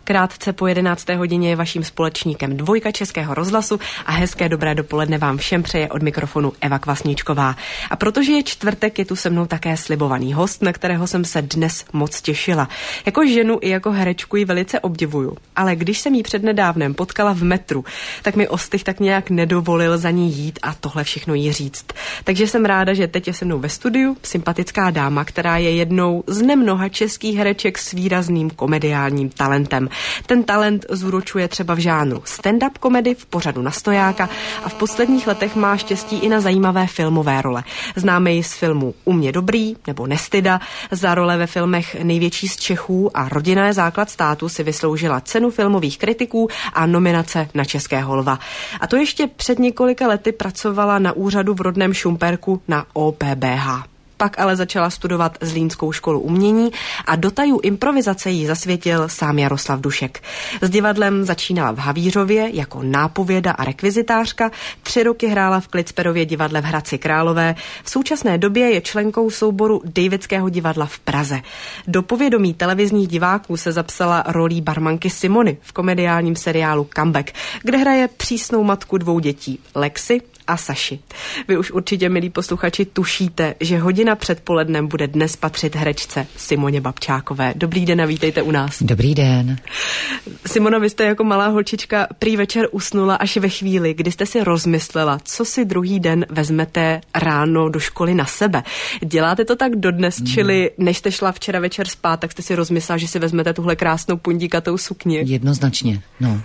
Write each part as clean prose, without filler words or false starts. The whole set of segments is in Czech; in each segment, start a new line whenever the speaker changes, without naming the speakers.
Krátce po 11. hodině je vaším společníkem Dvojka Českého rozhlasu a hezké dobré dopoledne vám všem přeje od mikrofonu Eva Kvasničková. A protože je čtvrtek, je tu se mnou také slibovaný host, na kterého jsem se dnes moc těšila. Jako ženu i jako herečku ji velice obdivuju, ale když jsem ji přednedávnem potkala v metru, tak mi ostych tak nějak nedovolil za ní jít a tohle všechno jí říct. Takže jsem ráda, že teď je se mnou ve studiu sympatická dáma, která je jednou z nemnoha českých hereček s výrazným komediálním talentem. Ten talent zúročuje třeba v žánru stand-up komedy v pořadu Na stojáka a v posledních letech má štěstí i na zajímavé filmové role. Známe ji z filmů U mě dobrý nebo Nestyda, za role ve filmech Největší z Čechů a Rodina je základ státu si vysloužila cenu filmových kritiků a nominace na Českého lva. A to ještě před několika lety pracovala na úřadu v rodném Šumperku na OPBH. Pak ale začala studovat Zlínskou školu umění a do tajů improvizace jí zasvětil sám Jaroslav Dušek. S divadlem začínala v Havířově jako nápověda a rekvizitářka, 3 roky hrála v Klicperově divadle v Hradci Králové. V současné době je členkou souboru Davidského divadla v Praze. Do povědomí televizních diváků se zapsala rolí barmanky Simony v komediálním seriálu Comeback, kde hraje přísnou matku 2 dětí, Lexi a Saši. Vy už určitě, milí posluchači, tušíte, že hodina předpolednem bude dnes patřit herečce Simoně Babčákové. Dobrý den a vítejte u nás.
Dobrý den.
Simono, vy jste jako malá holčička prý večer usnula až ve chvíli, kdy jste si rozmyslela, co si druhý den vezmete ráno do školy na sebe. Děláte to tak dodnes, čili než jste šla včera večer spát, tak jste si rozmyslela, že si vezmete tuhle krásnou pundíkatou sukni?
Jednoznačně, no.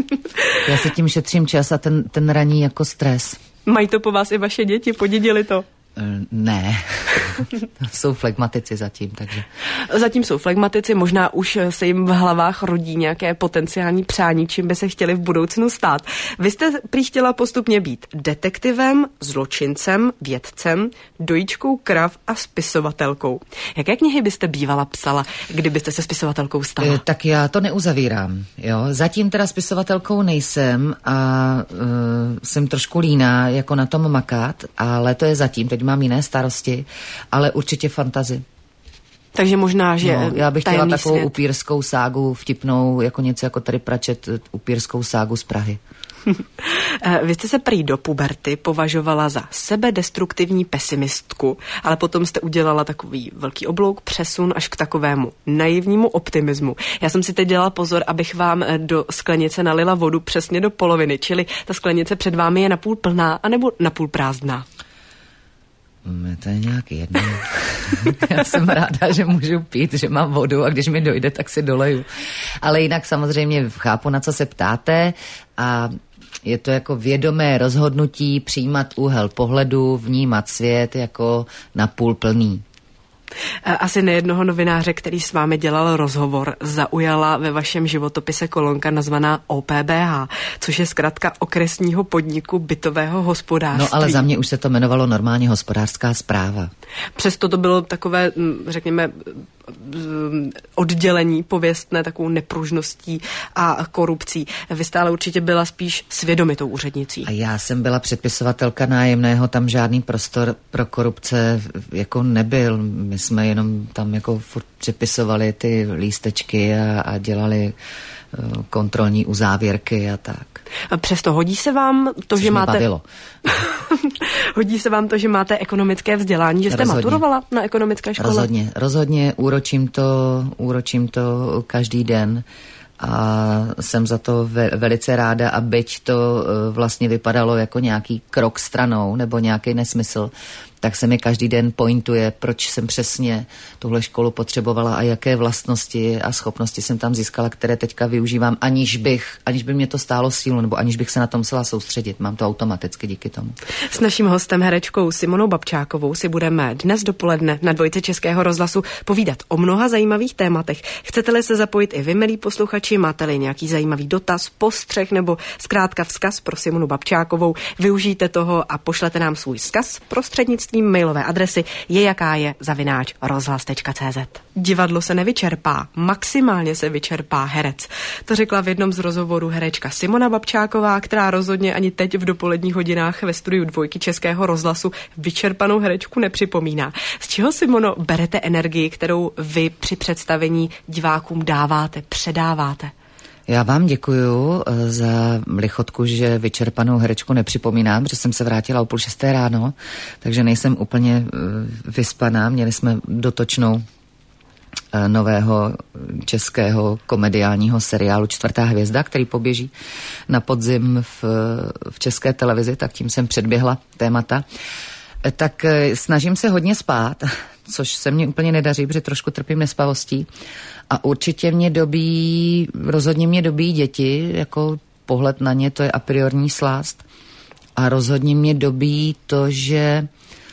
Já se tím šetřím čas a ten raní jako stres.
Mají to po vás i vaše děti, podědili to?
Ne, jsou flegmatici zatím, takže.
Zatím jsou flegmatici, možná už se jim v hlavách rodí nějaké potenciální přání, čím by se chtěli v budoucnu stát. Vy jste prý chtěla postupně být detektivem, zločincem, vědcem, dojíčkou krav a spisovatelkou. Jaké knihy byste bývala psala, kdybyste se spisovatelkou stala?
Tak já to neuzavírám, jo. Zatím teda spisovatelkou nejsem a jsem trošku líná jako na tom makat, ale to je zatím. Teď mám jiné starosti, ale určitě fantasy.
Takže možná, že
já bych chtěla takovou
svět.
upírskou ságu vtipnou, jako něco jako tady Pratchett, upírskou ságu z Prahy.
Vy jste se prý do puberty považovala za sebedestruktivní pesimistku, ale potom jste udělala takový velký oblouk, přesun až k takovému naivnímu optimismu. Já jsem si teď dělala pozor, abych vám do sklenice nalila vodu přesně do poloviny, čili ta sklenice před vámi je napůl plná anebo napůl prázdná.
To je nějak jedno. Já jsem ráda, že můžu pít, že mám vodu a když mi dojde, tak si doleju. Ale jinak samozřejmě chápu, na co se ptáte a je to jako vědomé rozhodnutí přijímat úhel pohledu, vnímat svět jako napůl plný.
Asi nejednoho novináře, který s vámi dělal rozhovor, zaujala ve vašem životopise kolonka nazvaná OPBH, což je zkratka okresního podniku bytového hospodářství.
No ale za mě už se to jmenovalo normálně hospodářská správa.
Přesto to bylo takové, řekněme, oddělení pověstné takovou nepružností a korupcí. Vy jste ale určitě byla spíš svědomitou úřednicí.
A já jsem byla předpisovatelka nájemného, tam žádný prostor pro korupce jako nebyl. My jsme jenom tam jako furt přepisovali ty lístečky a dělali kontrolní uzávěrky a tak.
A přesto hodí se vám to, že máte...
Bavilo.
Hodí se vám to, že máte ekonomické vzdělání, že jste maturovala na ekonomické škole?
Rozhodně, úročím to každý den a jsem za to velice ráda a byť to vlastně vypadalo jako nějaký krok stranou nebo nějaký nesmysl, tak se mi každý den pointuje, proč jsem přesně tuhle školu potřebovala a jaké vlastnosti a schopnosti jsem tam získala, které teďka využívám, aniž by mě to stálo sílu, nebo aniž bych se na to musela soustředit. Mám to automaticky díky tomu.
S naším hostem herečkou Simonou Babčákovou si budeme dnes dopoledne na Dvojce Českého rozhlasu povídat o mnoha zajímavých tématech. Chcete-li se zapojit i vy, milí posluchači, máte-li nějaký zajímavý dotaz, postřeh nebo zkrátka vzkaz pro Simonu Babčákovou, využijte toho a pošlete nám svůj vzkaz prostřednictvím mailové adresy @rozhlas.cz. Divadlo se nevyčerpá, maximálně se vyčerpá herec. To řekla v jednom z rozhovorů herečka Simona Babčáková, která rozhodně ani teď v dopoledních hodinách ve studiu Dvojky Českého rozhlasu vyčerpanou herečku nepřipomíná. Z čeho, Simono, berete energii, kterou vy při představení divákům dáváte, předáváte?
Já vám děkuju za lichotku, že vyčerpanou herečku nepřipomínám, že jsem se vrátila o 5:30 ráno, takže nejsem úplně vyspaná. Měli jsme dotočnou nového českého komediálního seriálu Čtvrtá hvězda, který poběží na podzim v české televizi, tak tím jsem předběhla témata. Tak snažím se hodně spát, což se mně úplně nedaří, protože trošku trpím nespavostí. A určitě rozhodně mě dobíjí děti, jako pohled na ně, to je a priorní slást. A rozhodně mě dobíjí to, že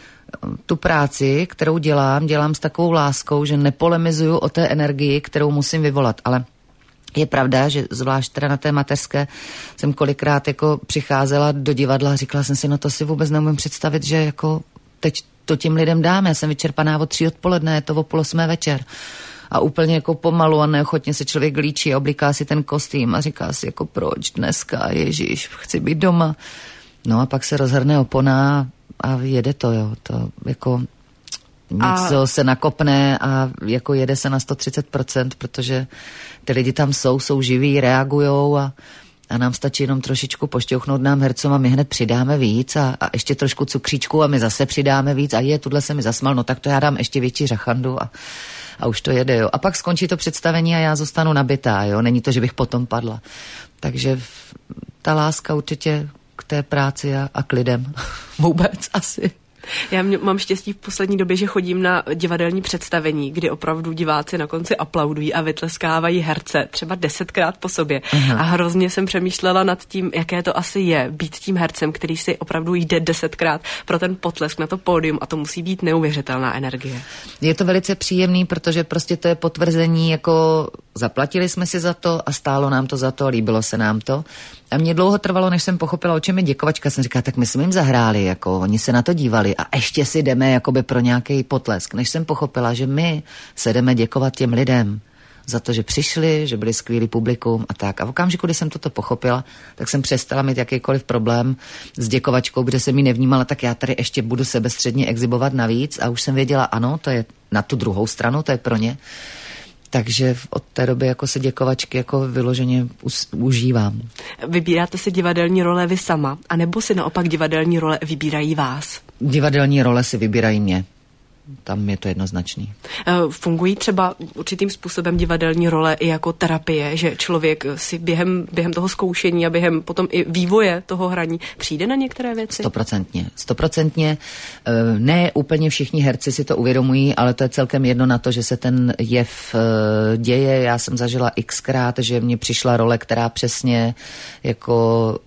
tu práci, kterou dělám s takovou láskou, že nepolemizuju o té energii, kterou musím vyvolat. Ale je pravda, že zvlášť teda na té mateřské jsem kolikrát jako přicházela do divadla a říkala jsem si, no to si vůbec neumím představit, že jako teď to těm lidem dáme. Já jsem vyčerpaná od 3 odpoledne, je to o 7:30 večer. A úplně jako pomalu a neochotně se člověk líčí a obliká si ten kostým a říká si jako proč dneska, ježíš, chci být doma. No a pak se rozhrne opona a jede to, jo. To jako něco se nakopne a jako jede se na 130%, protože ty lidi tam jsou živí, reagujou a nám stačí jenom trošičku pošťouchnout nám hercům a my hned přidáme víc a ještě trošku cukříčku a my zase přidáme víc a tuhle se mi zasmal, no tak to já dám ještě větší řachandu a už to jede, jo. A pak skončí to představení a já zůstanu nabitá, jo. Není to, že bych potom padla. Takže ta láska určitě k té práci a k lidem vůbec asi.
Já mám štěstí v poslední době, že chodím na divadelní představení, kdy opravdu diváci na konci aplaudují a vytleskávají herce třeba 10krát po sobě. Aha. A hrozně jsem přemýšlela nad tím, jaké to asi je být tím hercem, který si opravdu jde 10krát pro ten potlesk na to pódium a to musí být neuvěřitelná energie. Je
to velice příjemný, protože prostě to je potvrzení, jako zaplatili jsme si za to a stálo nám to za to, líbilo se nám to. A mě dlouho trvalo, než jsem pochopila, o čem je děkovačka. Jsem říkala, tak my jsme jim zahráli, jako oni se na to dívali a ještě si jdeme jakoby pro nějaký potlesk. Než jsem pochopila, že my se jdeme děkovat těm lidem za to, že přišli, že byli skvělý publikum a tak. A v okamžiku, kdy jsem toto pochopila, tak jsem přestala mít jakýkoliv problém s děkovačkou, protože jsem ji nevnímala, tak já tady ještě budu sebestředně exhibovat navíc a už jsem věděla, ano, to je na tu druhou stranu, to je pro ně. Takže od té doby jako se děkovačky jako vyloženě užívám.
Vybíráte si divadelní role vy sama, anebo si naopak divadelní role vybírají vás?
Divadelní role si vybírají mě. Tam je to jednoznačný.
Fungují třeba určitým způsobem divadelní role i jako terapie, že člověk si během toho zkoušení a během potom i vývoje toho hraní přijde na některé věci?
100%. Ne úplně všichni herci si to uvědomují, ale to je celkem jedno na to, že se ten jev děje. Já jsem zažila xkrát, že mně přišla role, která přesně jako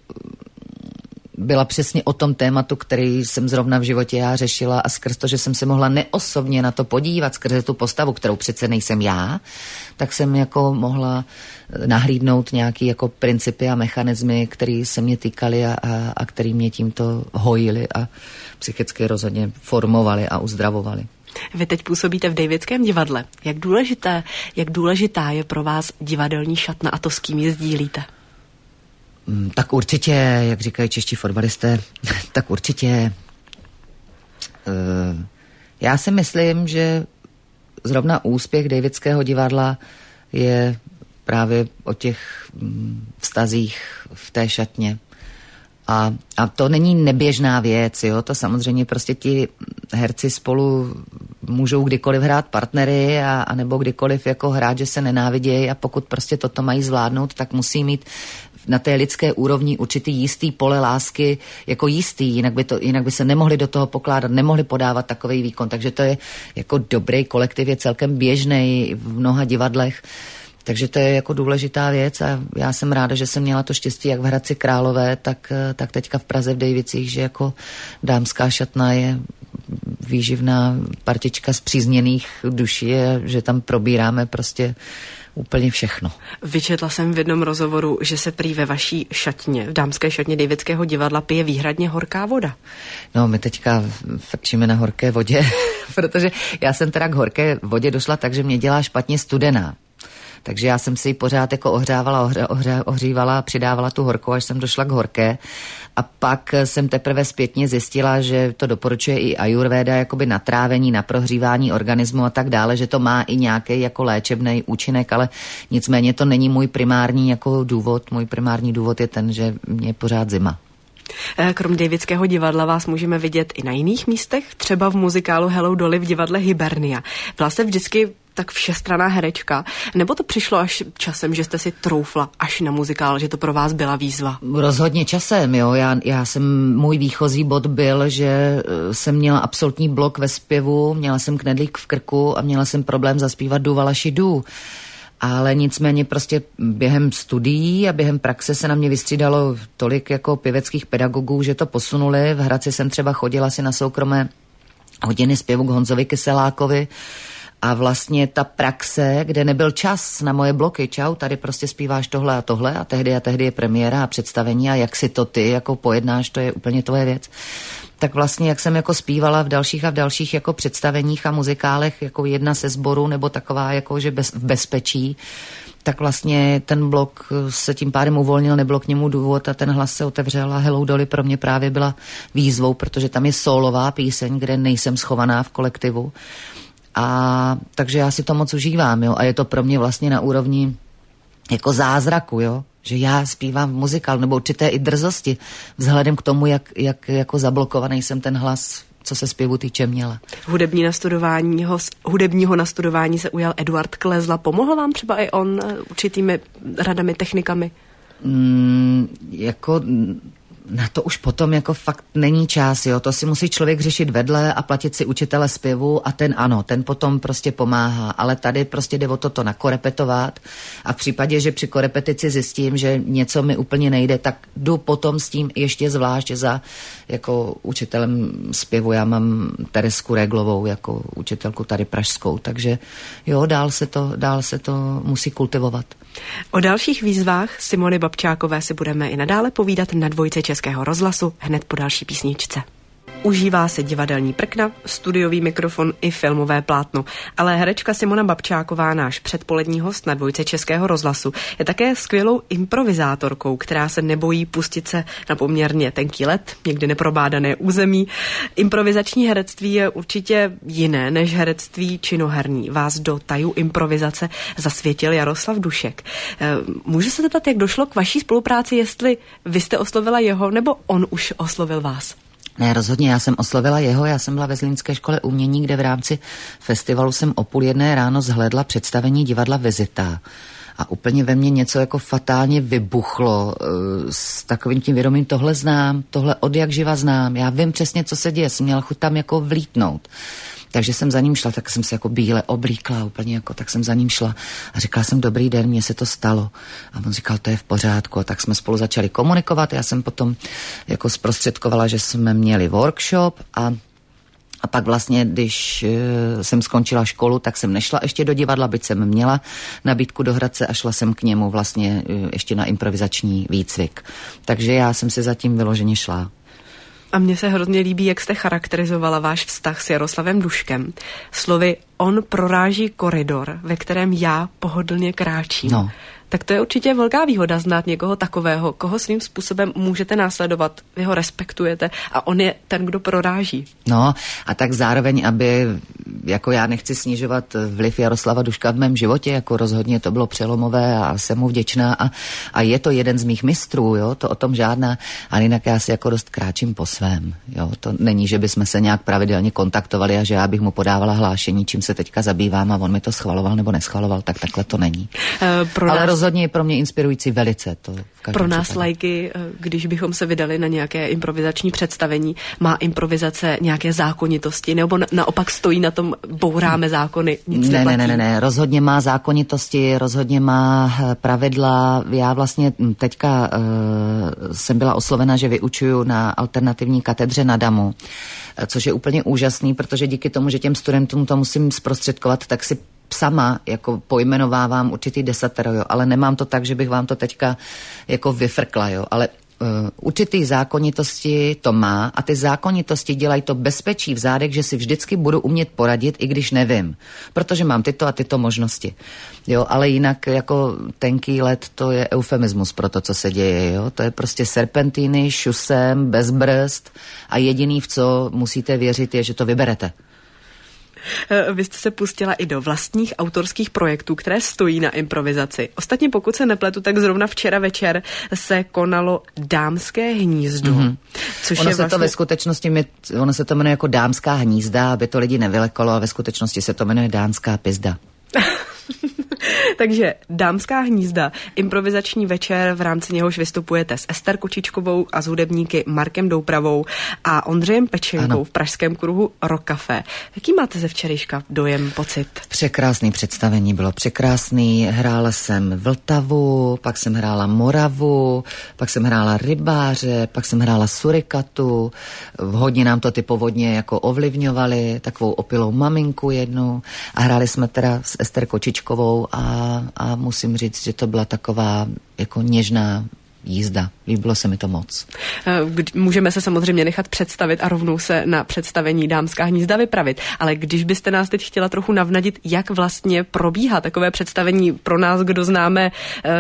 byla přesně o tom tématu, který jsem zrovna v životě já řešila a skrz to, že jsem se mohla neosobně na to podívat, skrze tu postavu, kterou přece nejsem já, tak jsem jako mohla nahlídnout nějaký jako principy a mechanismy, které se mě týkaly a které mě tímto hojily a psychicky rozhodně formovaly a uzdravovali.
Vy teď působíte v Davidském divadle. Jak důležitá je pro vás divadelní šatna a to, s kým ji sdílíte?
Tak určitě, jak říkají čeští fotbalisté, tak určitě. Já si myslím, že zrovna úspěch Davidského divadla je právě o těch vztazích v té šatně. A to není neběžná věc, jo, to samozřejmě prostě ti herci spolu můžou kdykoliv hrát partnery a nebo kdykoliv jako hrát, že se nenávidějí a pokud prostě toto mají zvládnout, tak musí mít na té lidské úrovni určitý jistý pole lásky jako jistý, jinak by se nemohli do toho pokládat, nemohli podávat takovej výkon, takže to je jako dobrý kolektiv, je celkem běžnej v mnoha divadlech. Takže to je jako důležitá věc a já jsem ráda, že jsem měla to štěstí jak v Hradci Králové, tak teďka v Praze v Dejvicích, že jako dámská šatna je výživná partička zpřízněných duší, že tam probíráme prostě úplně všechno.
Vyčetla jsem v jednom rozhovoru, že se prý ve vaší šatně, v dámské šatně Davidského divadla pije výhradně horká voda.
No, my teďka frčíme na horké vodě, protože já jsem teda k horké vodě došla tak, že mě dělá špatně studená. Takže já jsem si ji pořád jako ohřívala a přidávala tu horkou, až jsem došla k horké. A pak jsem teprve zpětně zjistila, že to doporučuje i ajurvéda, jakoby na trávení, na prohřívání organismu a tak dále, že to má i nějaký jako léčebný účinek, ale nicméně to není můj primární jako důvod. Můj primární důvod je ten, že mě je pořád zima.
Krom Davidského divadla vás můžeme vidět i na jiných místech, třeba v muzikálu Hello Dolly v divadle Hibernia. Byla jste vždycky tak všestranná herečka, nebo to přišlo až časem, že jste si troufla až na muzikál, že to pro vás byla výzva?
Rozhodně časem, jo. Můj výchozí bod byl, že jsem měla absolutní blok ve zpěvu, měla jsem knedlík v krku a měla jsem problém zaspívat Du Valaši Du. Ale nicméně prostě během studií a během praxe se na mě vystřídalo tolik jako pěveckých pedagogů, že to posunuli. V Hradci jsem třeba chodila si na soukromé hodiny zpěvu k Honzovi Kyselákovi a vlastně ta praxe, kde nebyl čas na moje bloky, čau, tady prostě zpíváš tohle a tehdy je premiéra a představení a jak si to ty jako pojednáš, to je úplně tvoje věc. Tak vlastně, jak jsem jako zpívala v dalších jako představeních a muzikálech, jako jedna se sboru, nebo taková jako, že v bezpečí, tak vlastně ten blok se tím pádem uvolnil, nebylo k němu důvod a ten hlas se otevřel a Hello Dolly pro mě právě byla výzvou, protože tam je sólová píseň, kde nejsem schovaná v kolektivu. A takže já si to moc užívám, jo, a je to pro mě vlastně na úrovni jako zázraku, jo, že já zpívám v muzikál, nebo určité i drzosti, vzhledem k tomu, jak jako zablokovaný jsem ten hlas, co se zpěvu týče, měla. Hudebního nastudování se ujal Eduard Klezla. Pomohl vám třeba i on určitými radami, technikami? Na to už potom jako fakt není čas, jo. To si musí člověk řešit vedle a platit si učitele zpěvu a ten potom prostě pomáhá. Ale tady prostě jde o to nakorepetovat a v případě, že při korepetici zjistím, že něco mi úplně nejde, tak jdu potom s tím ještě zvlášť za jako učitelem zpěvu. Já mám Teresku Reglovou jako učitelku tady pražskou, takže jo, dál se to musí kultivovat.
O dalších výzvách Simony Babčákové si budeme i nadále povídat na Dvojce Českého rozhlasu hned po další písničce. Užívá se divadelní prkna, studiový mikrofon i filmové plátno, ale herečka Simona Babčáková, náš předpolední host na Dvojce Českého rozhlasu, je také skvělou improvizátorkou, která se nebojí pustit se na poměrně tenký led, někdy neprobádané území. Improvizační herectví je určitě jiné než herectví činoherní. Vás do tajů improvizace zasvětil Jaroslav Dušek. Můžu se zeptat, jak došlo k vaší spolupráci, jestli vy jste oslovila jeho, nebo on už oslovil vás?
Ne, rozhodně, já jsem oslovila jeho, já jsem byla ve Zlínské škole umění, kde v rámci festivalu jsem o 12:30 ráno zhlédla představení divadla Vizita. A úplně ve mně něco jako fatálně vybuchlo s takovým tím vědomím, tohle znám, tohle od jak živa znám, já vím přesně, co se děje, jsem měla chuť tam jako vlítnout. Takže jsem za ním šla, tak jsem se jako bíle oblíkla úplně jako, tak jsem za ním šla a říkala jsem dobrý den, mně se to stalo. A on říkal, to je v pořádku. A tak jsme spolu začali komunikovat. Já jsem potom jako zprostředkovala, že jsme měli workshop a pak vlastně, když jsem skončila školu, tak jsem nešla ještě do divadla, byť jsem měla nabídku do Hradce a šla jsem k němu vlastně ještě na improvizační výcvik. Takže já jsem si zatím vyloženě šla.
A mně se hrozně líbí, jak jste charakterizovala váš vztah s Jaroslavem Duškem. Slovy, on proráží koridor, ve kterém já pohodlně kráčím.
No.
Tak to je určitě velká výhoda znát někoho takového, koho svým způsobem můžete následovat, vy ho respektujete a on je ten, kdo proráží.
No a tak zároveň, aby, jako já nechci snižovat vliv Jaroslava Duška v mém životě, jako rozhodně to bylo přelomové a jsem mu vděčná a je to jeden z mých mistrů, jo, to o tom žádná, ale jinak já si jako dost kráčím po svém, jo, to není, že bychom se nějak pravidelně kontaktovali a že já bych mu podávala hlášení, čím se teďka zabývám a on mi to schvaloval nebo neschvaloval, tak takhle to není. Ale rozhodně je pro mě inspirující velice to.
Pro nás případě. Lajky, když bychom se vydali na nějaké improvizační představení, má improvizace nějaké zákonitosti, nebo naopak stojí na tom, bouráme zákony, nic neplatí?
Ne, rozhodně má zákonitosti, rozhodně má pravidla. Já vlastně teďka jsem byla oslovena, že vyučuju na alternativní katedře na Damu, což je úplně úžasný, protože díky tomu, že těm studentům to musím zprostředkovat, tak si sama jako pojmenovávám určitý desatero, jo, ale nemám to tak, že bych vám to teďka jako vyfrkla, jo, ale určitý zákonitosti to má a ty zákonitosti dělají to bezpečí v zádech, že si vždycky budu umět poradit, i když nevím, protože mám tyto a tyto možnosti. Jo, ale jinak jako tenký led, to je eufemismus pro to, co se děje, jo. To je prostě serpentíny, šusem, bez brzd a jediný, v co musíte věřit, je, že to vyberete.
Vy jste se pustila i do vlastních autorských projektů, které stojí na improvizaci. Ostatně pokud se nepletu, tak zrovna včera večer se konalo Dámské hnízdo. Mm-hmm. Což
ono
je
se to ve skutečnosti, ono se to jmenuje jako Dámská hnízda, aby to lidi nevylekalo, a ve skutečnosti se to jmenuje Dámská pizda.
Takže Dámská hnízda, improvizační večer, v rámci něhož vystupujete s Ester Kočičkovou a s hudebníky Markem Doupravou a Ondřejem Pečenkou, ano, v pražském kruhu Rock Café. Jaký máte ze včerejška dojem, pocit?
Překrásný představení, bylo překrásný. Hrála jsem Vltavu, pak jsem hrála Moravu, pak jsem hrála Rybáře, pak jsem hrála Surikatu. Hodně nám to ty povodně jako ovlivňovaly, takovou opilou maminku jednu a hráli jsme teda s Ester Kočičkovou a musím říct, že to byla taková jako něžná jízda. Líbilo se mi to moc.
Můžeme se samozřejmě nechat představit a rovnou se na představení Dámská hnízda vypravit, ale když byste nás teď chtěla trochu navnadit, jak vlastně probíhá takové představení pro nás, kdo známe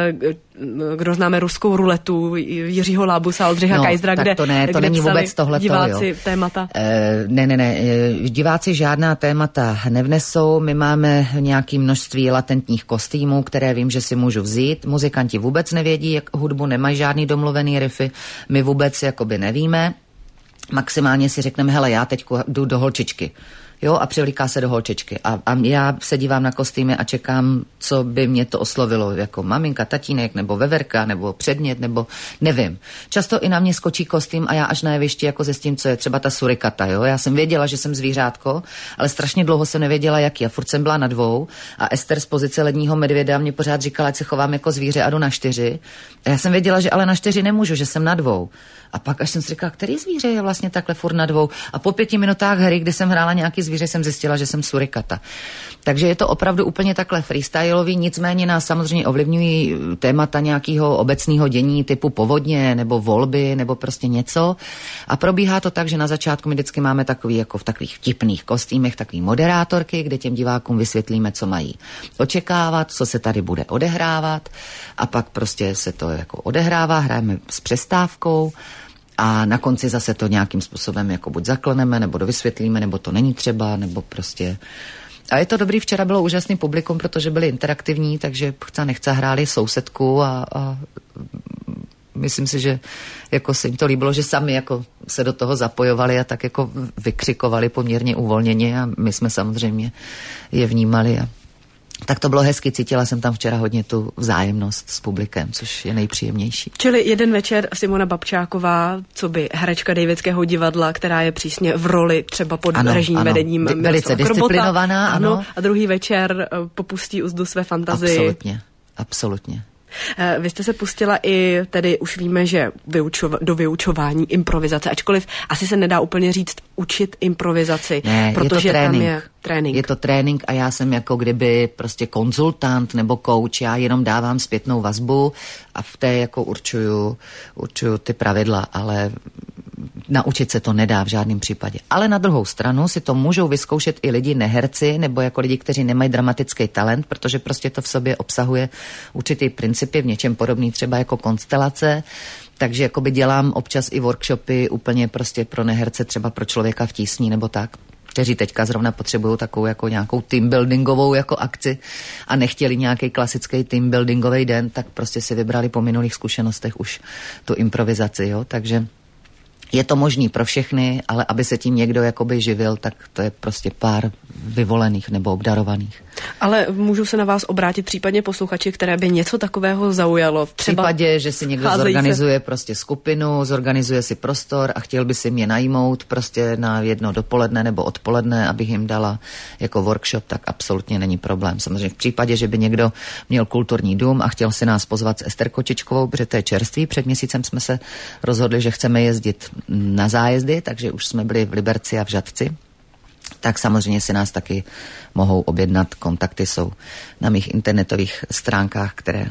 ruskou ruletu Jiřího Lábusa, Oldřicha Kajzra, kde
to není vůbec tohleto,
diváci
jo.
Témata?
Ne. Diváci žádná témata nevnesou. My máme nějaké množství latentních kostýmů, které vím, že si můžu vzít. Muzikanti vůbec nevědí, jak hudbu, nemají žádný domluvený riffy. My vůbec jakoby nevíme. Maximálně si řekneme, hele, já teď jdu do holčičky. Jo, a převlíká se do holčičky. A já se dívám na kostýmy a čekám, co by mě to oslovilo, jako maminka, tatínek, nebo veverka, nebo předmět, nebo nevím. Často i na mě skočí kostým a já až na jevišti jako se s tím, co je třeba ta surikata, jo. Já jsem věděla, že jsem zvířátko, ale strašně dlouho jsem nevěděla, jaký. A furt jsem byla na 2 a Ester z pozice ledního medvěda mě pořád říkala, ať se chovám jako zvíře a jdu na 4. A já jsem věděla, že ale na 4 nemůžu, že jsem na 2. A pak až jsem si říkala, který zvíře je vlastně takhle furt na 2. A po 5 minutách hry, kdy jsem hrála nějaký zvíře, jsem zjistila, že jsem surikata. Takže je to opravdu úplně takhle freestyleový, nicméně nás samozřejmě ovlivňují témata nějakého obecného dění typu povodně nebo volby nebo prostě něco. A probíhá to tak, že na začátku my vždycky máme takový jako v takových vtipných kostýmech takový moderátorky, kde těm divákům vysvětlíme, co mají očekávat, co se tady bude odehrávat a pak prostě se to jako odehrává, hrajeme s přestávkou. A na konci zase to nějakým způsobem jako buď zakleneme, nebo dovysvětlíme, nebo to není třeba, nebo prostě... A je to dobrý, včera bylo úžasný publikum, protože byli interaktivní, takže chce nechce hráli sousedku a myslím si, že jako se jim to líbilo, že sami jako se do toho zapojovali a tak jako vykřikovali poměrně uvolněně a my jsme samozřejmě je vnímali a tak to bylo hezky, cítila jsem tam včera hodně tu vzájemnost s publikem, což je nejpříjemnější.
Čili jeden večer Simona Babčáková, co by herečka Davidského divadla, absolutně je přísně v roli třeba pod režijním vedením
velice disciplinovaná, ano.
A druhý večer popustí úzdu své fantazii.
Absolutně.
Vy jste se pustila i, tedy už víme, že do vyučování improvizace, ačkoliv asi se nedá úplně říct učit improvizaci,
ne,
protože
je to trénink.
Tam je trénink.
Je to trénink a já jsem jako kdyby prostě konzultant nebo coach, já jenom dávám zpětnou vazbu a v té jako určuju ty pravidla, ale naučit se to nedá v žádném případě. Ale na druhou stranu si to můžou vyzkoušet i lidi neherci nebo jako lidi, kteří nemají dramatický talent, protože prostě to v sobě obsahuje určitý principy, v něčem podobný třeba jako konstelace. Takže jakoby dělám občas i workshopy úplně prostě pro neherce, třeba pro člověka v tísni nebo tak, kteří teďka zrovna potřebují takovou jako nějakou teambuildingovou jako akci a nechtěli nějaký klasický teambuildingový den, tak prostě si vybrali po minulých zkušenostech už tu improvizaci, jo, takže je to možný pro všechny, ale aby se tím někdo jakoby živil, tak to je prostě pár vyvolených nebo obdarovaných.
Ale můžu se na vás obrátit případně posluchači, které by něco takového zaujalo.
V případě, že si někdo zorganizuje prostě skupinu, zorganizuje si prostor a chtěl by si mě najmout prostě na jedno dopoledne nebo odpoledne, abych jim dala jako workshop, tak absolutně není problém. Samozřejmě v případě, že by někdo měl kulturní dům a chtěl si nás pozvat s Ester Kočičkovou, protože to je čerství. Před měsícem jsme se rozhodli, že chceme jezdit na zájezdy, takže už jsme byli v Liberci a v Žatci. Tak samozřejmě si nás taky mohou objednat. Kontakty jsou na mých internetových stránkách, které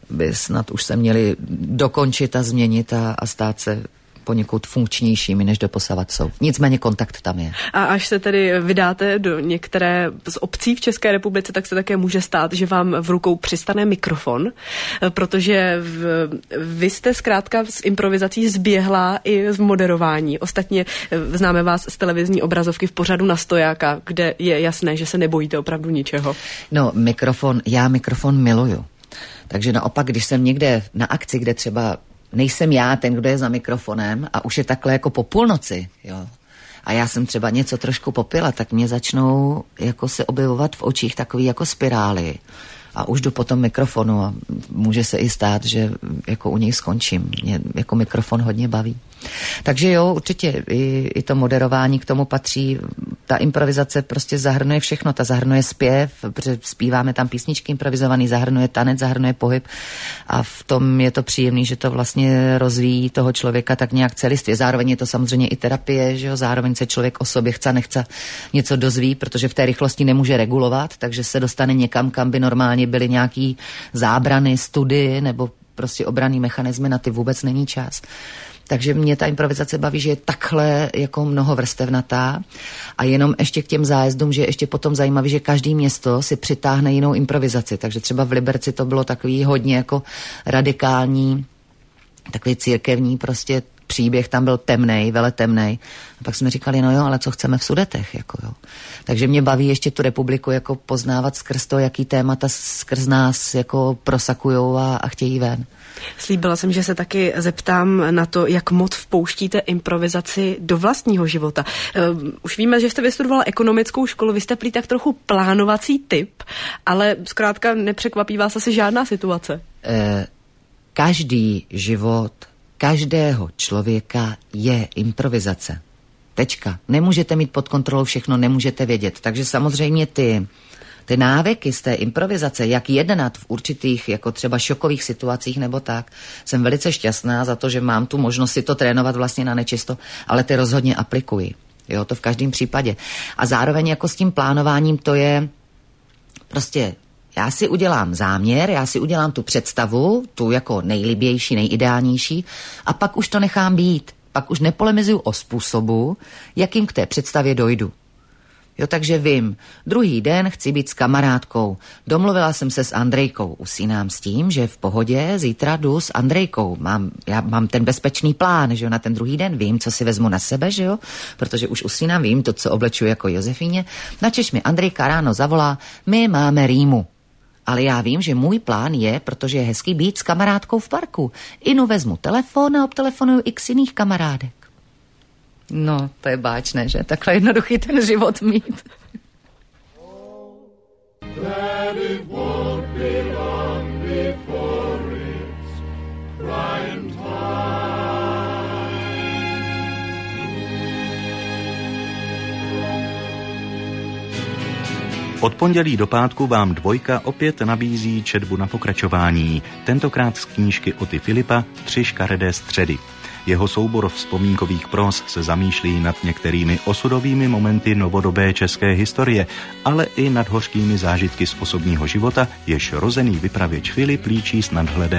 by snad už se měli dokončit a změnit a stát se poněkud funkčnějšími, než doposavat jsou. Nicméně kontakt tam je. A
až se tedy vydáte do některé z obcí v České republice, tak se také může stát, že vám v rukou přistane mikrofon, protože vy jste zkrátka s improvizací zběhlá i v moderování. Ostatně známe vás z televizní obrazovky v pořadu Na stojáka, kde je jasné, že se nebojíte opravdu ničeho.
No, já mikrofon miluju. Takže naopak, když jsem někde na akci, kde třeba nejsem já ten, kdo je za mikrofonem a už je takhle jako po půlnoci, jo. A já jsem třeba něco trošku popila, tak mě začnou jako se objevovat v očích takový jako spirály. A už jdu po tom mikrofonu a může se i stát, že jako u něj skončím. Mě jako mikrofon hodně baví. Takže jo, určitě i to moderování k tomu patří. Ta improvizace prostě zahrnuje všechno. Ta zahrnuje zpěv, protože zpíváme tam písničky improvizovaný, zahrnuje tanec, zahrnuje pohyb a v tom je to příjemný, že to vlastně rozvíjí toho člověka tak nějak celistvě. Zároveň je to samozřejmě i terapie, že jo, zároveň se člověk o sobě chce, nechce něco dozví, protože v té rychlosti nemůže regulovat, takže se dostane někam, kam by normálně byly nějaký zábrany, study nebo prostě obranný mechanismy, na ty vůbec není čas. Takže mě ta improvizace baví, že je takhle jako mnohovrstevnatá a jenom ještě k těm zájezdům, že je ještě potom zajímavý, že každý město si přitáhne jinou improvizaci. Takže třeba v Liberci to bylo takový hodně jako radikální, takový církevní prostě příběh, tam byl temnej, veletemnej. A pak jsme říkali, no jo, ale co chceme v Sudetech, jako jo. Takže mě baví ještě tu republiku jako poznávat skrz to, jaký témata skrz nás jako prosakujou a chtějí ven.
Slíbila jsem, že se taky zeptám na to, jak moc vpouštíte improvizaci do vlastního života. Už víme, že jste vystudovala ekonomickou školu, vy jste prý tak trochu plánovací typ, ale zkrátka nepřekvapí vás asi žádná situace.
Každý život každého člověka je improvizace. Tečka. Nemůžete mít pod kontrolou všechno, nemůžete vědět. Takže samozřejmě ty návyky z té improvizace, jak jednat v určitých jako třeba šokových situacích nebo tak, jsem velice šťastná za to, že mám tu možnost si to trénovat vlastně na nečisto, ale ty rozhodně aplikuji. Jo, to v každém případě. A zároveň jako s tím plánováním to je prostě já si udělám záměr, já si udělám tu představu, tu jako nejlibější, nejideálnější a pak už to nechám být. Pak už nepolemizuju o způsobu, jakým k té představě dojdu. Jo, takže vím, druhý den chci být s kamarádkou. Domluvila jsem se s Andrejkou. Usínám s tím, že v pohodě zítra jdu s Andrejkou. Já mám ten bezpečný plán, že jo, na ten druhý den. Vím, co si vezmu na sebe, že jo, protože už usínám, vím to, co oblečuji jako Josefíně. Načež mi Andrejka ráno zavolá, my máme rýmu. Ale já vím, že můj plán je, protože je hezký být s kamarádkou v parku. Inu vezmu telefon a obtelefonuju x jiných kamarádek. No, to je báčné, že? Takhle jednoduchý ten život mít.
Od pondělí do pátku vám Dvojka opět nabízí četbu na pokračování, tentokrát z knížky Oty Filipa 3 škaredé středy. Jeho soubor vzpomínkových próz se zamýšlí nad některými osudovými momenty novodobé české historie, ale i nad hořkými zážitky z osobního života, jež rozený vypravěč Filip líčí s nadhledem